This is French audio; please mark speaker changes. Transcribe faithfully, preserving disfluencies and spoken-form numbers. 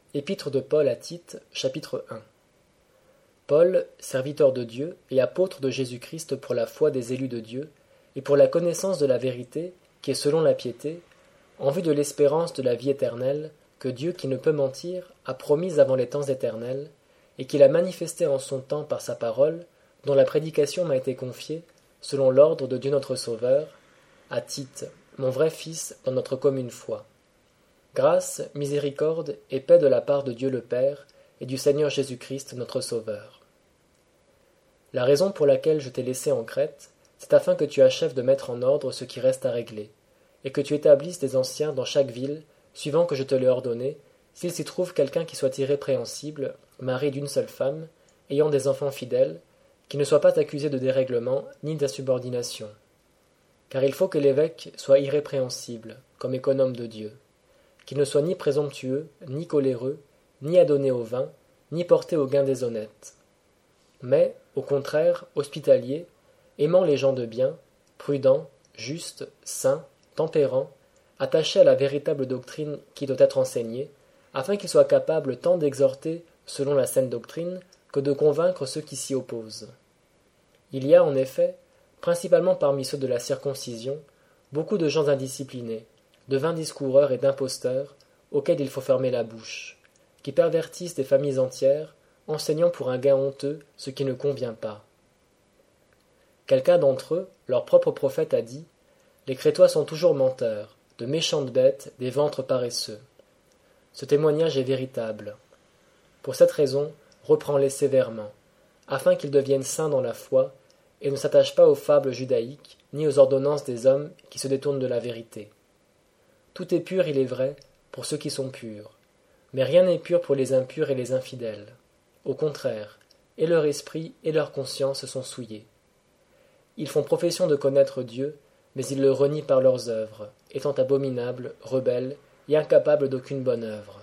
Speaker 1: Épître de Paul à Tite, chapitre un. Paul, serviteur de Dieu et apôtre de Jésus-Christ pour la foi des élus de Dieu, et pour la connaissance de la vérité, qui est selon la piété, en vue de l'espérance de la vie éternelle, que Dieu, qui ne peut mentir, a promise avant les temps éternels, et qu'il a manifesté en son temps par sa parole, dont la prédication m'a été confiée, selon l'ordre de Dieu notre Sauveur, à Tite, mon vrai fils dans notre commune foi. Grâce, miséricorde et paix de la part de Dieu le Père et du Seigneur Jésus-Christ notre Sauveur. La raison pour laquelle je t'ai laissé en Crète, c'est afin que tu achèves de mettre en ordre ce qui reste à régler, et que tu établisses des anciens dans chaque ville, suivant que je te l'ai ordonné, s'il s'y trouve quelqu'un qui soit irrépréhensible, mari d'une seule femme, ayant des enfants fidèles, qui ne soit pas accusé de dérèglement ni d'insubordination. Car il faut que l'évêque soit irrépréhensible, comme économe de Dieu, qu'il ne soit ni présomptueux, ni coléreux, ni adonné au vin, ni porté au gain déshonnête, mais, au contraire, hospitalier, aimant les gens de bien, prudent, juste, saint, tempérant, attaché à la véritable doctrine qui doit être enseignée, afin qu'il soit capable tant d'exhorter selon la saine doctrine que de convaincre ceux qui s'y opposent. Il y a, en effet, principalement parmi ceux de la circoncision, beaucoup de gens indisciplinés, de vains discoureurs et d'imposteurs, auxquels il faut fermer la bouche, qui pervertissent des familles entières, enseignant pour un gain honteux ce qui ne convient pas. Quelqu'un d'entre eux, leur propre prophète, a dit « Les Crétois sont toujours menteurs, de méchantes bêtes, des ventres paresseux. » Ce témoignage est véritable. Pour cette raison, reprends-les sévèrement, afin qu'ils deviennent saints dans la foi, et ne s'attachent pas aux fables judaïques, ni aux ordonnances des hommes qui se détournent de la vérité. Tout est pur, il est vrai, pour ceux qui sont purs, mais rien n'est pur pour les impurs et les infidèles. Au contraire, et leur esprit et leur conscience sont souillés. Ils font profession de connaître Dieu, mais ils le renient par leurs œuvres, étant abominables, rebelles et incapables d'aucune bonne œuvre.